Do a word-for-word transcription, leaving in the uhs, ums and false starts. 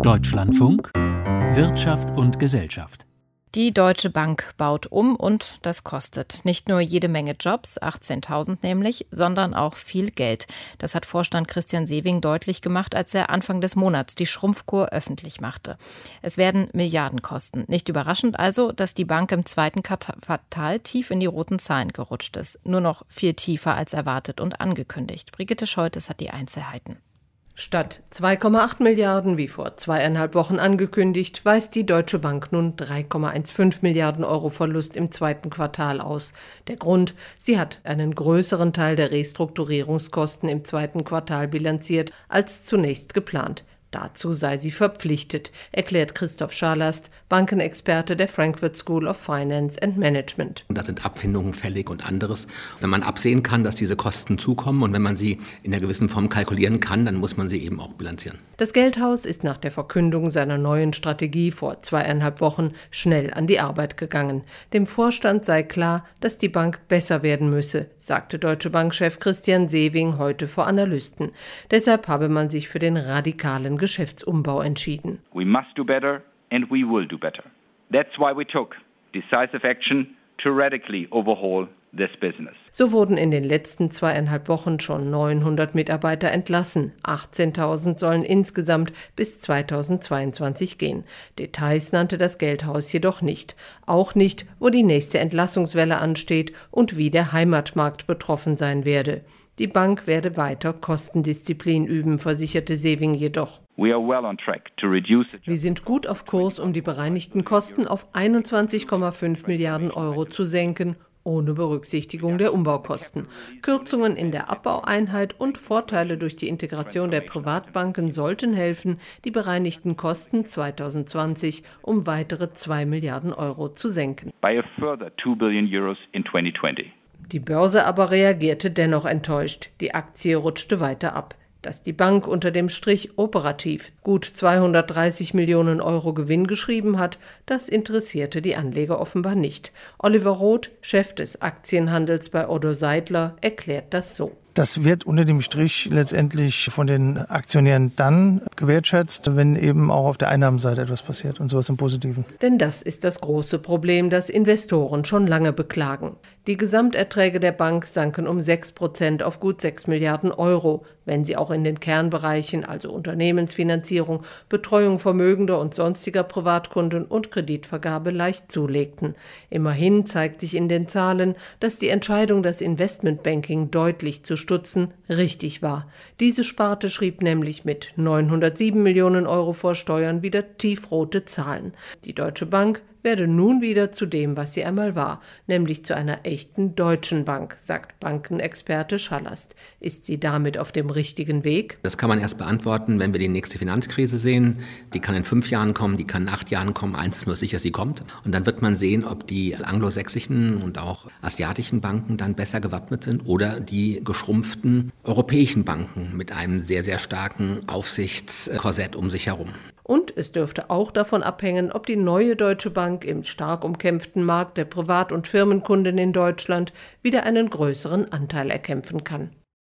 Deutschlandfunk Wirtschaft und Gesellschaft. Die Deutsche Bank baut um und das kostet nicht nur jede Menge Jobs, achtzehntausend nämlich, sondern auch viel Geld. Das hat Vorstand Christian Sewing deutlich gemacht, als er Anfang des Monats die Schrumpfkur öffentlich machte. Es werden Milliarden kosten. Nicht überraschend also, dass die Bank im zweiten Quartal tief in die roten Zahlen gerutscht ist. Nur noch viel tiefer als erwartet und angekündigt. Brigitte Scholtes hat die Einzelheiten. Statt zwei Komma acht Milliarden wie vor zweieinhalb Wochen angekündigt, weist die Deutsche Bank nun drei Komma fünfzehn Milliarden Euro Verlust im zweiten Quartal aus. Der Grund: Sie hat einen größeren Teil der Restrukturierungskosten im zweiten Quartal bilanziert als zunächst geplant. Dazu sei sie verpflichtet, erklärt Christoph Scharlast, Bankenexperte der Frankfurt School of Finance and Management. Da sind Abfindungen fällig und anderes. Wenn man absehen kann, dass diese Kosten zukommen und wenn man sie in einer gewissen Form kalkulieren kann, dann muss man sie eben auch bilanzieren. Das Geldhaus ist nach der Verkündung seiner neuen Strategie vor zweieinhalb Wochen schnell an die Arbeit gegangen. Dem Vorstand sei klar, dass die Bank besser werden müsse, sagte Deutsche Bank-Chef Christian Sewing heute vor Analysten. Deshalb habe man sich für den radikalen Geschäftsumbau entschieden. We must do better and we will do better. That's why we took decisive action to radically overhaul this business. So wurden in den letzten zweieinhalb Wochen schon neunhundert Mitarbeiter entlassen. achtzehntausend sollen insgesamt bis zweitausendzweiundzwanzig gehen. Details nannte das Geldhaus jedoch nicht. Auch nicht, wo die nächste Entlassungswelle ansteht und wie der Heimatmarkt betroffen sein werde. Die Bank werde weiter Kostendisziplin üben, versicherte Sewing jedoch. We are well on track to reduce it. Wir sind gut auf Kurs, um die bereinigten Kosten auf einundzwanzig Komma fünf Milliarden Euro zu senken, ohne Berücksichtigung der Umbaukosten. Kürzungen in der Abbaueinheit und Vorteile durch die Integration der Privatbanken sollten helfen, die bereinigten Kosten zweitausendzwanzig um weitere zwei Milliarden Euro zu senken. By a further two billion euros in twenty twenty. Die Börse aber reagierte dennoch enttäuscht. Die Aktie rutschte weiter ab. Dass die Bank unter dem Strich operativ gut zweihundertdreißig Millionen Euro Gewinn geschrieben hat, das interessierte die Anleger offenbar nicht. Oliver Roth, Chef des Aktienhandels bei Otto Seidler, erklärt das so. Das wird unter dem Strich letztendlich von den Aktionären dann gewertschätzt, wenn eben auch auf der Einnahmenseite etwas passiert und sowas im Positiven. Denn das ist das große Problem, das Investoren schon lange beklagen. Die Gesamterträge der Bank sanken um sechs Prozent auf gut sechs Milliarden Euro, wenn sie auch in den Kernbereichen, also Unternehmensfinanzierung, Betreuung Vermögender und sonstiger Privatkunden und Kreditvergabe leicht zulegten. Immerhin zeigt sich in den Zahlen, dass die Entscheidung, das Investmentbanking deutlich zu stutzen, richtig war. Diese Sparte schrieb nämlich mit neunhundertsieben Millionen Euro vor Steuern wieder tiefrote Zahlen. Die Deutsche Bank werde nun wieder zu dem, was sie einmal war, nämlich zu einer echten deutschen Bank, sagt Bankenexperte Scharlast. Ist sie damit auf dem richtigen Weg? Das kann man erst beantworten, wenn wir die nächste Finanzkrise sehen. Die kann in fünf Jahren kommen, die kann in acht Jahren kommen. Eins ist nur sicher, sie kommt. Und dann wird man sehen, ob die anglosächsischen und auch asiatischen Banken dann besser gewappnet sind oder die geschrumpften europäischen Banken mit einem sehr, sehr starken Aufsichtskorsett um sich herum. Und es dürfte auch davon abhängen, ob die neue Deutsche Bank im stark umkämpften Markt der Privat- und Firmenkunden in Deutschland wieder einen größeren Anteil erkämpfen kann.